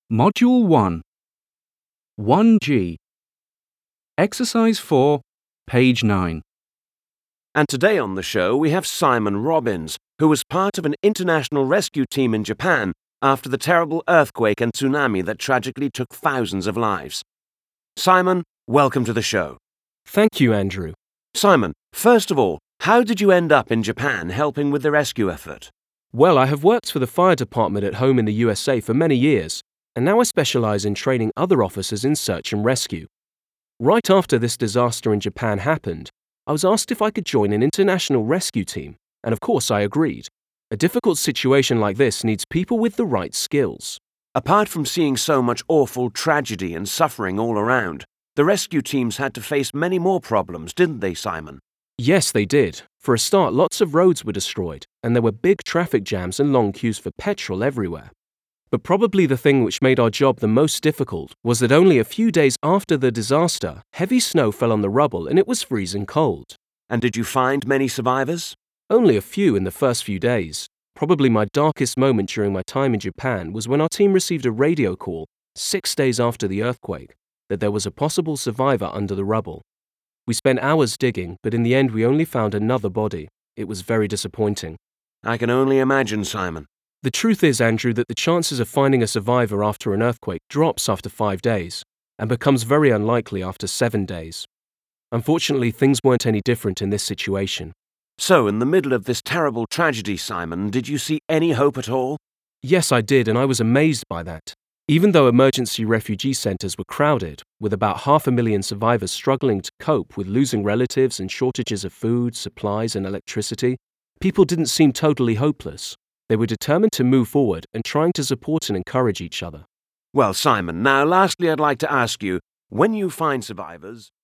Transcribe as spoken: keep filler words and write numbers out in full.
Module one, one G. Exercise four, page nine. And today on the show we have Simon Robbins, who was part of an international rescue team in Japan after the terrible earthquake and tsunami that tragically took thousands of lives. Simon, welcome to the show. Thank you, Andrew. Simon, first of all, how did you end up in Japan helping with the rescue effort? Well, I have worked for the fire department at home in the U S A for many years, and now I specialize in training other officers in search and rescue. Right after this disaster in Japan happened, I was asked if I could join an international rescue team, and of course I agreed. A difficult situation like this needs people with the right skills. Apart from seeing so much awful tragedy and suffering all around, the rescue teams had to face many more problems, didn't they, Simon? Yes, they did. For a start, lots of roads were destroyed, and there were big traffic jams and long queues for petrol everywhere. But probably the thing which made our job the most difficult was that only a few days after the disaster, heavy snow fell on the rubble and it was freezing cold. And did you find many survivors? Only a few in the first few days. Probably my darkest moment during my time in Japan was when our team received a radio call, six days after the earthquake, that there was a possible survivor under the rubble. We spent hours digging, but in the end we only found another body. It was very disappointing. I can only imagine, Simon. The truth is, Andrew, that the chances of finding a survivor after an earthquake drops after five days and becomes very unlikely after seven days. Unfortunately, things weren't any different in this situation. So, in the middle of this terrible tragedy, Simon, did you see any hope at all? Yes, I did, and I was amazed by that. Even though emergency refugee centers were crowded, with about half a million survivors struggling to cope with losing relatives and shortages of food, supplies, and electricity, people didn't seem totally hopeless. They were determined to move forward and trying to support and encourage each other. Well, Simon, now lastly I'd like to ask you, when you find survivors...